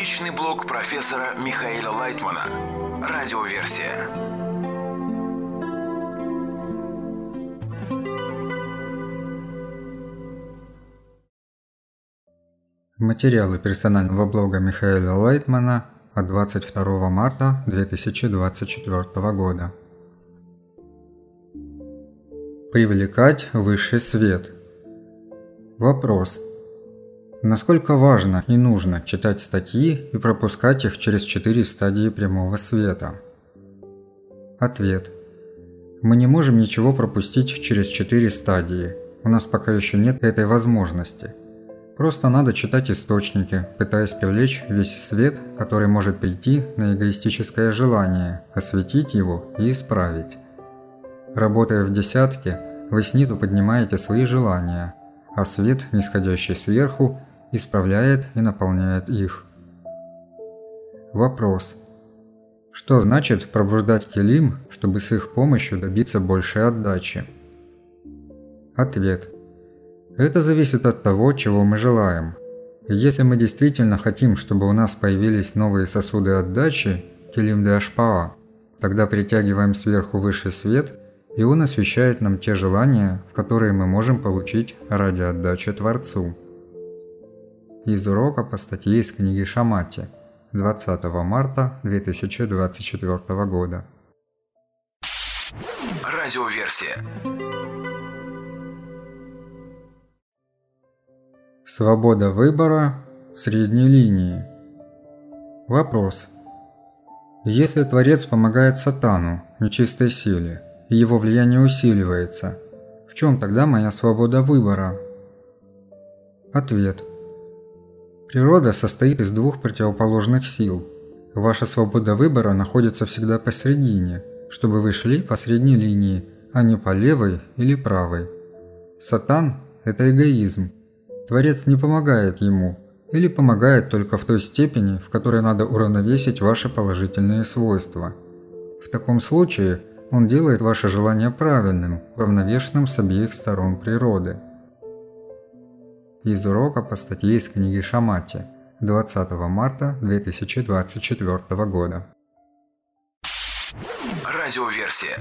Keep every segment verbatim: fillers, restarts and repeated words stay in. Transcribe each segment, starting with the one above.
Научный блог профессора Михаила Лайтмана. Радиоверсия. Материалы персонального блога Михаила Лайтмана от двадцать второго марта две тысячи двадцать четвёртого года. Привлекать высший свет. Вопрос. Насколько важно и нужно читать статьи и пропускать их через четыре стадии прямого света? Ответ. Мы не можем ничего пропустить через четыре стадии. У нас пока еще нет этой возможности. Просто надо читать источники, пытаясь привлечь весь свет, который может прийти на эгоистическое желание, осветить его и исправить. Работая в десятке, вы снизу поднимаете свои желания, а свет, нисходящий сверху, исправляет и наполняет их. Вопрос. Что значит пробуждать келим, чтобы с их помощью добиться большей отдачи? Ответ. Это зависит от того, чего мы желаем. Если мы действительно хотим, чтобы у нас появились новые сосуды отдачи, келим де ашпаа, тогда притягиваем сверху высший свет, и он освещает нам те желания, в которые мы можем получить ради отдачи Творцу. Из урока по статье из книги Шамати двадцатого марта две тысячи двадцать четвёртого года. Радиоверсия. Свобода выбора в средней линии. Вопрос. Если Творец помогает Сатану, нечистой силе, и его влияние усиливается, в чем тогда моя свобода выбора? Ответ. Природа состоит из двух противоположных сил. Ваша свобода выбора находится всегда посередине, чтобы вы шли по средней линии, а не по левой или правой. Сатан – это эгоизм. Творец не помогает ему, или помогает только в той степени, в которой надо уравновесить ваши положительные свойства. В таком случае он делает ваше желание правильным, уравновешенным с обеих сторон природы. Из урока по статье из книги Шамати двадцатого марта две тысячи двадцать четвёртого года. Радиоверсия.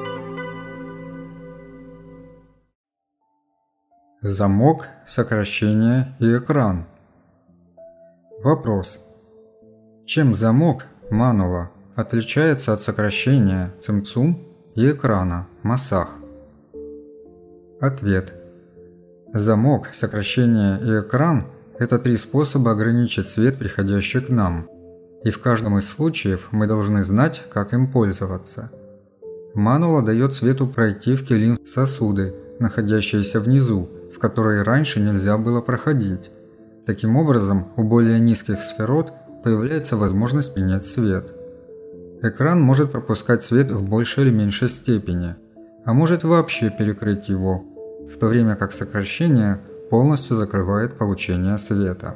Замок, сокращение и экран. Вопрос. Чем замок, манула, отличается от сокращения, цимцум, и экрана, масах? Ответ. Замок, сокращение и экран – это три способа ограничить свет, приходящий к нам. И в каждом из случаев мы должны знать, как им пользоваться. Манула дает свету пройти в келим сосуды, находящиеся внизу, в которые раньше нельзя было проходить. Таким образом, у более низких сферот появляется возможность принять свет. Экран может пропускать свет в большей или меньшей степени, а может вообще перекрыть его, в то время как сокращение полностью закрывает получение света.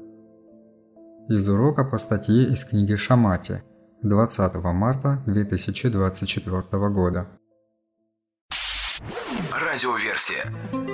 Из урока по статье из книги Шамати двадцатого марта две тысячи двадцать четвёртого года. Радиоверсия.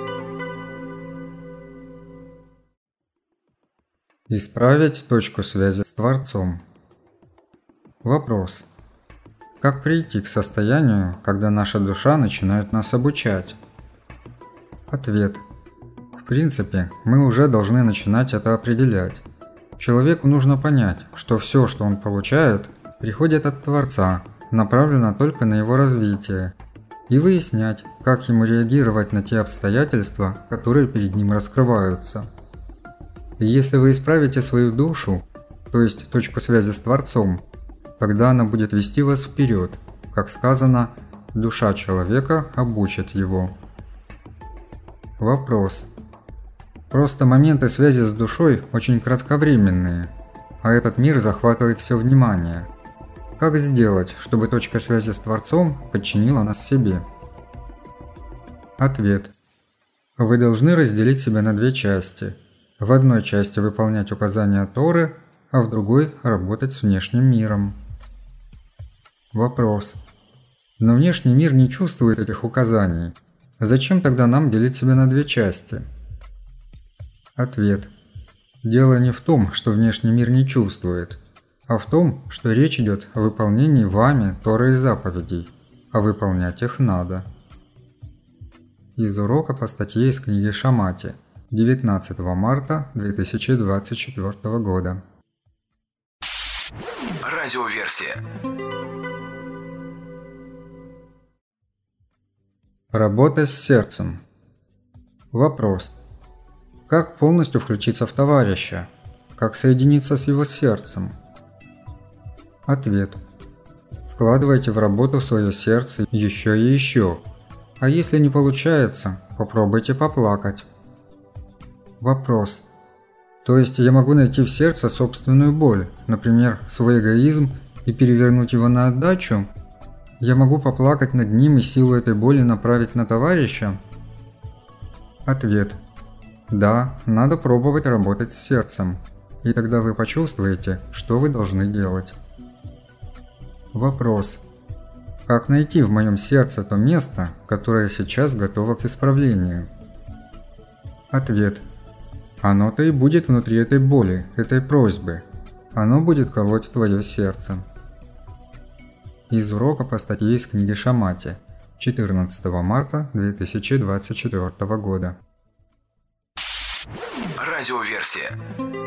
Исправить точку связи с Творцом. Вопрос. Как прийти к состоянию, когда наша душа начинает нас обучать? Ответ. В принципе, мы уже должны начинать это определять. Человеку нужно понять, что все, что он получает, приходит от Творца, направлено только на его развитие, и выяснять, как ему реагировать на те обстоятельства, которые перед ним раскрываются. И если вы исправите свою душу, то есть точку связи с Творцом, тогда она будет вести вас вперед, как сказано, душа человека обучит его. Вопрос. Просто моменты связи с душой очень кратковременные, а этот мир захватывает все внимание. Как сделать, чтобы точка связи с Творцом подчинила нас себе? Ответ. Вы должны разделить себя на две части. В одной части выполнять указания Торы, а в другой работать с внешним миром. Вопрос. Но внешний мир не чувствует этих указаний. Зачем тогда нам делить себя на две части? Ответ. Дело не в том, что внешний мир не чувствует, а в том, что речь идет о выполнении вами Торы и заповедей, а выполнять их надо. Из урока по статье из книги Шамати, девятнадцатого марта две тысячи двадцать четвёртого года. Радиоверсия. Работа с сердцем. Вопрос. Как полностью включиться в товарища? Как соединиться с его сердцем? Ответ. Вкладывайте в работу свое сердце еще и еще. А если не получается, попробуйте поплакать. Вопрос. То есть я могу найти в сердце собственную боль, например, свой эгоизм, и перевернуть его на отдачу? Я могу поплакать над ним и силу этой боли направить на товарища? Ответ. Да, надо пробовать работать с сердцем, и тогда вы почувствуете, что вы должны делать. Вопрос. Как найти в моем сердце то место, которое сейчас готово к исправлению? Ответ. Оно-то и будет внутри этой боли, этой просьбы. Оно будет колоть твое сердце. Из урока по статье из книги Шамати, четырнадцатого марта две тысячи двадцать четвёртого года. Радиоверсия.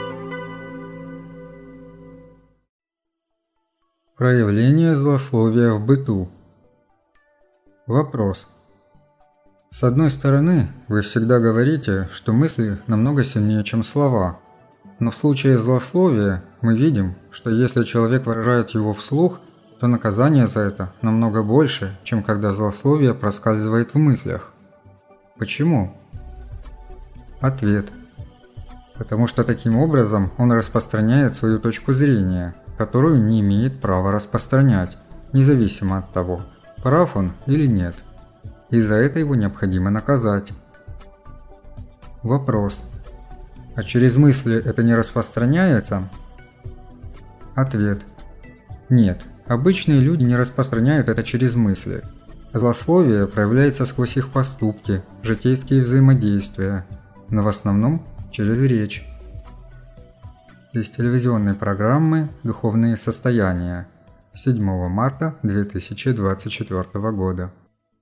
Проявление злословия в быту. Вопрос. С одной стороны, вы всегда говорите, что мысли намного сильнее, чем слова. Но в случае злословия мы видим, что если человек выражает его вслух, то наказание за это намного больше, чем когда злословие проскальзывает в мыслях. Почему? Ответ. Потому что таким образом он распространяет свою точку зрения, которую не имеет права распространять, независимо от того, прав он или нет. И за это его необходимо наказать. Вопрос. А через мысли это не распространяется? Ответ. Нет, обычные люди не распространяют это через мысли. Злословие проявляется сквозь их поступки, житейские взаимодействия, но в основном через речь. Из телевизионной программы «Духовные состояния» седьмого марта две тысячи двадцать четвёртого года.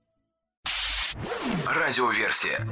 Радиоверсия.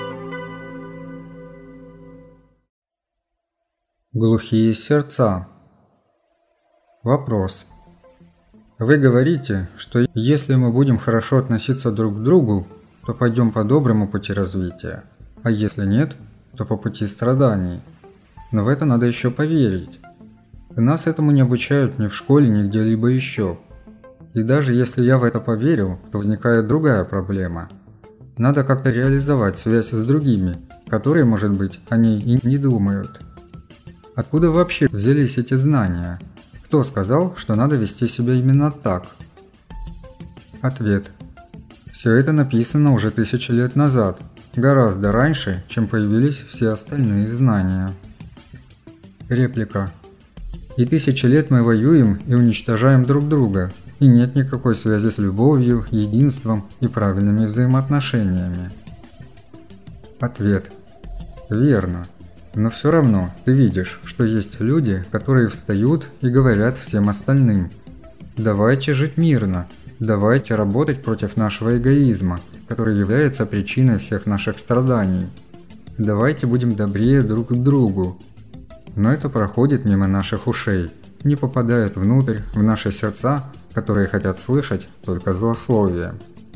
Глухие сердца. Вопрос. Вы говорите, что если мы будем хорошо относиться друг к другу, то пойдем по доброму пути развития, а если нет, то по пути страданий. Но в это надо еще поверить. И нас этому не обучают ни в школе, ни где-либо еще. И даже если я в это поверил, то возникает другая проблема. Надо как-то реализовать связь с другими, которые, может быть, о ней и не думают. Откуда вообще взялись эти знания? Кто сказал, что надо вести себя именно так? Ответ. Все это написано уже тысячи лет назад, гораздо раньше, чем появились все остальные знания. Реплика. И тысячи лет мы воюем и уничтожаем друг друга, и нет никакой связи с любовью, единством и правильными взаимоотношениями. Ответ. Верно. Но все равно ты видишь, что есть люди, которые встают и говорят всем остальным: давайте жить мирно, давайте работать против нашего эгоизма, который является причиной всех наших страданий. Давайте будем добрее друг к другу. Но это проходит мимо наших ушей, не попадает внутрь, в наши сердца, которые хотят слышать только злословие.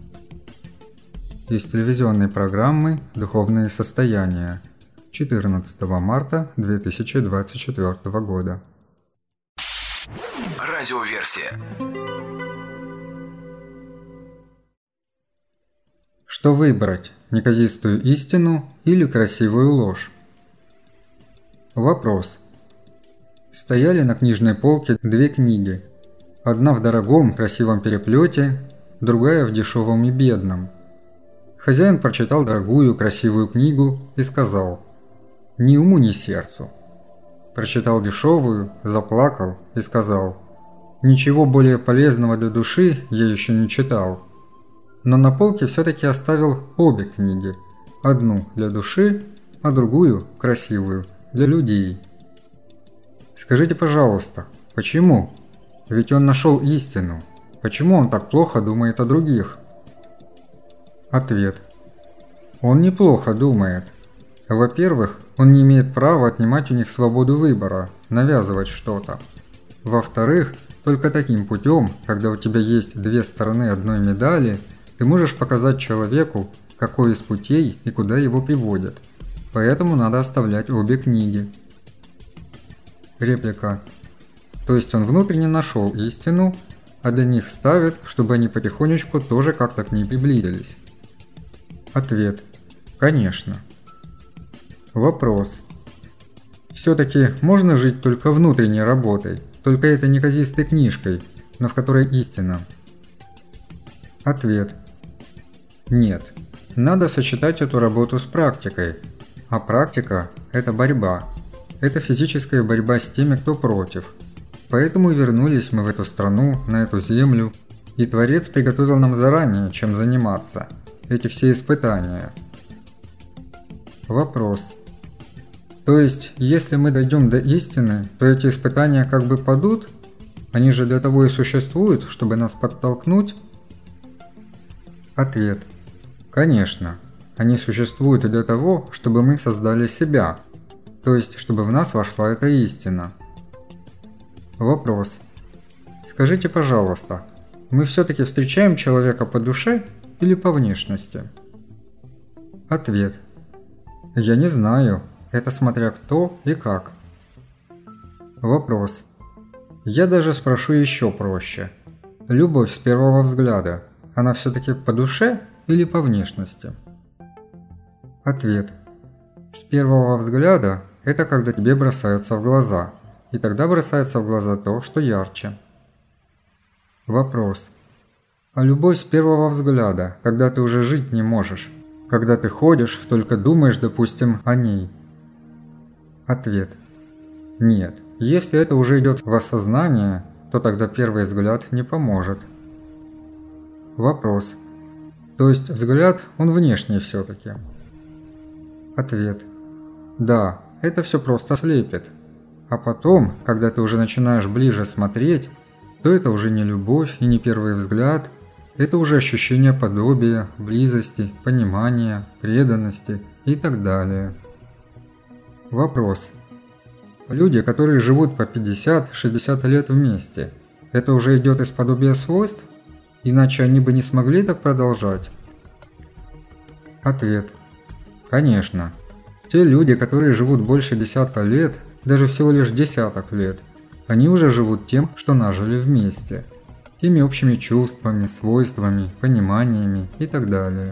Из телевизионной программы «Духовные состояния» четырнадцатого марта две тысячи двадцать четвёртого года. Радиоверсия. Что выбрать, неказистую истину или красивую ложь? Вопрос. Стояли на книжной полке две книги. Одна в дорогом, красивом переплете, другая в дешевом и бедном. Хозяин прочитал дорогую, красивую книгу и сказал: «Ни уму, ни сердцу». Прочитал дешевую, заплакал и сказал: «Ничего более полезного для души я еще не читал». Но на полке все-таки оставил обе книги. Одну для души, а другую, красивую, для людей. Скажите, пожалуйста, почему? Ведь он нашел истину. Почему он так плохо думает о других? Ответ. Он неплохо думает. Во-первых, он не имеет права отнимать у них свободу выбора, навязывать что-то. Во-вторых, только таким путем, когда у тебя есть две стороны одной медали, ты можешь показать человеку, какой из путей и куда его приводят. Поэтому надо оставлять обе книги. Реплика. То есть он внутренне нашел истину, а для них ставит, чтобы они потихонечку тоже как-то к ней приблизились. Ответ. Конечно. Вопрос. Все-таки можно жить только внутренней работой, только этой неказистой книжкой, но в которой истина? Ответ. Нет. Надо сочетать эту работу с практикой. А практика – это борьба. Это физическая борьба с теми, кто против. Поэтому и вернулись мы в эту страну, на эту землю, и Творец приготовил нам заранее, чем заниматься. Эти все испытания. Вопрос. То есть, если мы дойдем до истины, то эти испытания как бы падут? Они же для того и существуют, чтобы нас подтолкнуть? Ответ. Конечно. Они существуют и для того, чтобы мы создали себя. То есть, чтобы в нас вошла эта истина. Вопрос. Скажите, пожалуйста, мы все-таки встречаем человека по душе или по внешности? Ответ. Я не знаю. Это смотря кто и как. Вопрос. Я даже спрошу еще проще. Любовь с первого взгляда, она все-таки по душе или по внешности? Ответ. С первого взгляда это когда тебе бросаются в глаза, и тогда бросается в глаза то, что ярче. Вопрос. А любовь с первого взгляда, когда ты уже жить не можешь, когда ты ходишь, только думаешь, допустим, о ней? Ответ. Нет, если это уже идет в осознание, то тогда первый взгляд не поможет. Вопрос. То есть взгляд, он внешний все-таки? Ответ. Да, это все просто слепит. А потом, когда ты уже начинаешь ближе смотреть, то это уже не любовь и не первый взгляд, это уже ощущение подобия, близости, понимания, преданности и так далее. Вопрос. Люди, которые живут по пятьдесят-шестьдесят лет вместе, это уже идет из подобия свойств? Иначе они бы не смогли так продолжать? Ответ. Конечно. Те люди, которые живут больше десятка лет, даже всего лишь десяток лет, они уже живут тем, что нажили вместе. Теми общими чувствами, свойствами, пониманиями и так далее.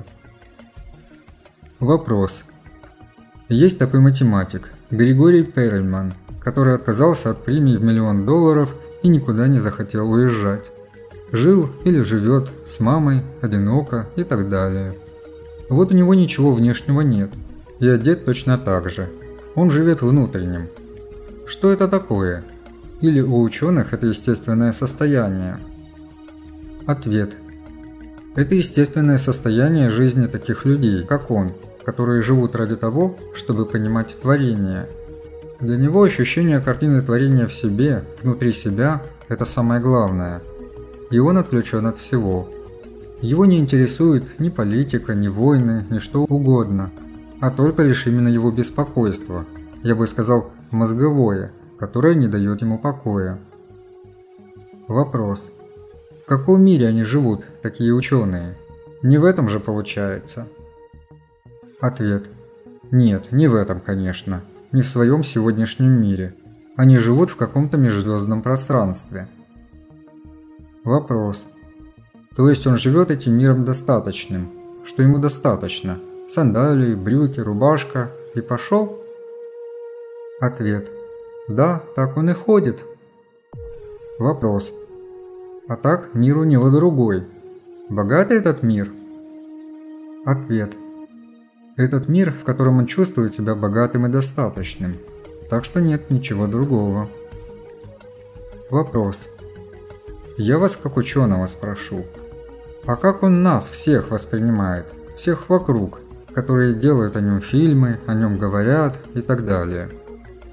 Вопрос. Есть такой математик, Григорий Перельман, который отказался от премии в миллион долларов и никуда не захотел уезжать. Жил или живет с мамой, одиноко и так далее. Вот у него ничего внешнего нет, и одет точно так же. Он живет внутренним. Что это такое? Или у ученых это естественное состояние? Ответ. Это естественное состояние жизни таких людей, как он, которые живут ради того, чтобы понимать творение. Для него ощущение картины творения в себе, внутри себя – это самое главное. И он отключен от всего. Его не интересует ни политика, ни войны, ни что угодно, а только лишь именно его беспокойство, я бы сказал, мозговое, которое не дает ему покоя. Вопрос. В каком мире они живут, такие ученые? Не в этом же получается? Ответ. Нет, не в этом, конечно. Не в своем сегодняшнем мире. Они живут в каком-то межзвездном пространстве. Вопрос. То есть он живет этим миром достаточным? Что ему достаточно? Сандалии, брюки, рубашка и пошел? Ответ. Да, так он и ходит. Вопрос. А так мир у него другой. Богатый этот мир? Ответ. Этот мир, в котором он чувствует себя богатым и достаточным. Так что нет ничего другого. Вопрос. Я вас как ученого спрошу. А как он нас всех воспринимает? Всех вокруг, которые делают о нем фильмы, о нем говорят и так далее.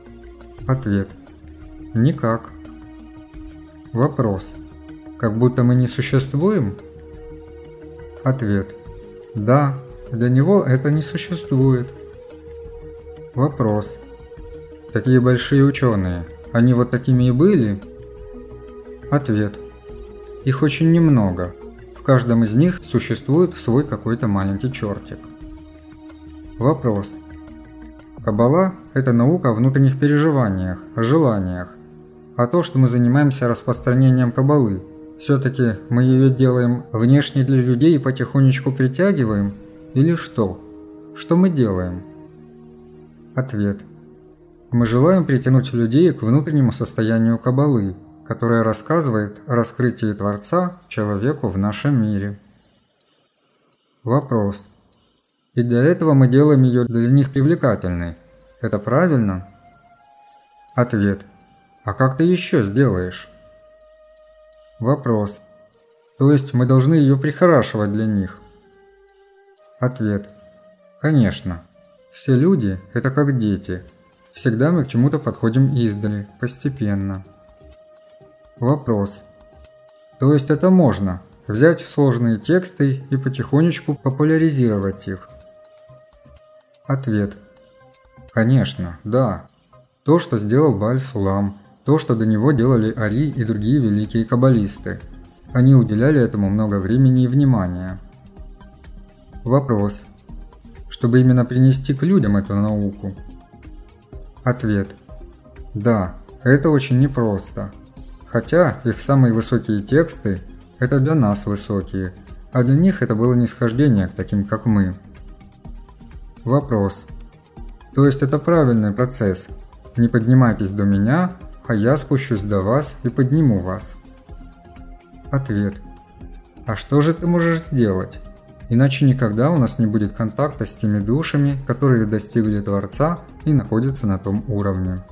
Ответ. Никак. Вопрос. Как будто мы не существуем? Ответ. Да, для него это не существует. Вопрос. Такие большие ученые, они вот такими и были? Ответ. Их очень немного. В каждом из них существует свой какой-то маленький чертик. Вопрос. Каббала – это наука о внутренних переживаниях, о желаниях. А то, что мы занимаемся распространением каббалы, все-таки мы ее делаем внешне для людей и потихонечку притягиваем? Или что? Что мы делаем? Ответ. Мы желаем притянуть людей к внутреннему состоянию каббалы, которая рассказывает о раскрытии Творца человеку в нашем мире. Вопрос. И для этого мы делаем ее для них привлекательной. Это правильно? Ответ. А как ты еще сделаешь? Вопрос. То есть мы должны ее прихорашивать для них? Ответ. Конечно. Все люди – это как дети. Всегда мы к чему-то подходим издали, постепенно. Вопрос. То есть это можно – взять сложные тексты и потихонечку популяризировать их? Ответ. Конечно, да. То, что сделал Бааль-Сулам, то, что до него делали Ари и другие великие каббалисты. Они уделяли этому много времени и внимания. Вопрос. Чтобы именно принести к людям эту науку? Ответ. Да, это очень непросто. Хотя их самые высокие тексты – это для нас высокие, а для них это было нисхождение к таким, как мы. Вопрос. То есть это правильный процесс. Не поднимайтесь до меня, а я спущусь до вас и подниму вас. Ответ. А что же ты можешь сделать? Иначе никогда у нас не будет контакта с теми душами, которые достигли Творца и находятся на том уровне.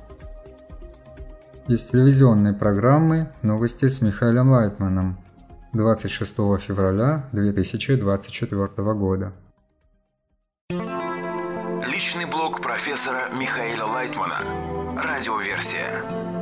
Из телевизионной программы «Новости с Михаилом Лайтманом» двадцать шестого февраля две тысячи двадцать четвёртого года. Личный блог профессора Михаила Лайтмана. Радиоверсия.